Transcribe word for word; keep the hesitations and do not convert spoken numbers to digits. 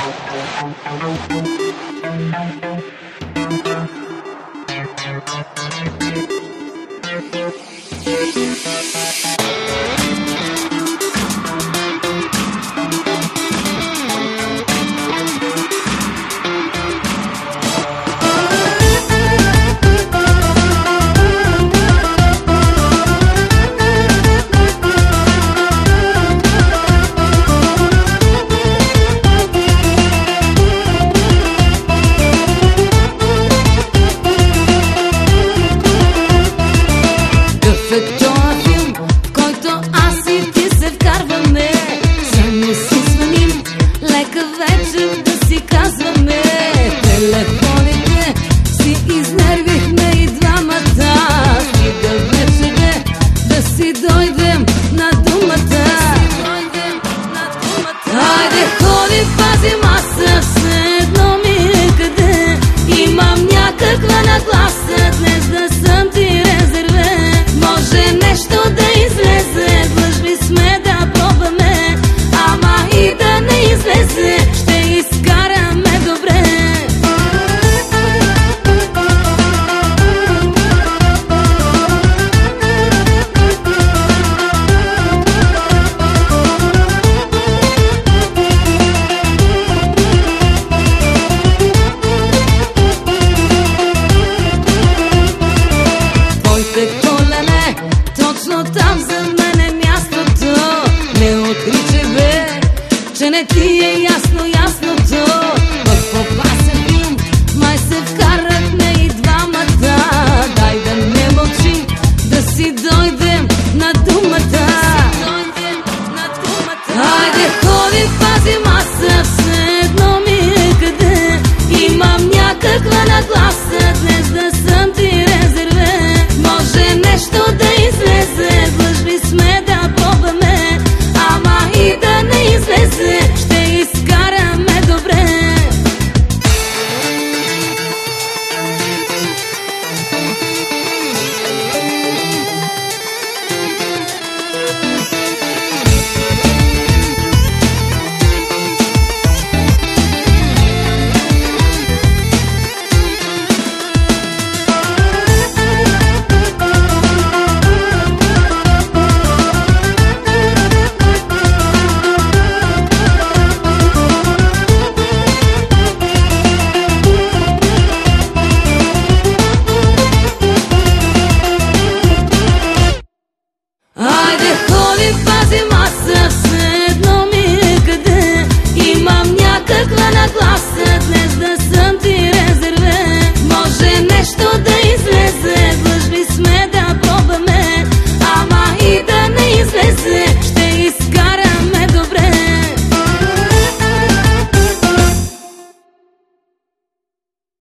че не ти е ясно ясното. В опасен филм май се вкарахме и двамата. Дай да не мълчим, да си дойдем на думата. Хайде ходи, пазим, аз все едно ми е къде. Имам някаква нагласа днес да съм ти резервен. Може нещо да излезе, длъжни сме да пробваме. Ама и да не излезе, ще изкараме добре. Айде ходи, пазим, аз все едно ми е къде. Имам някаква нагласа днес да съм ти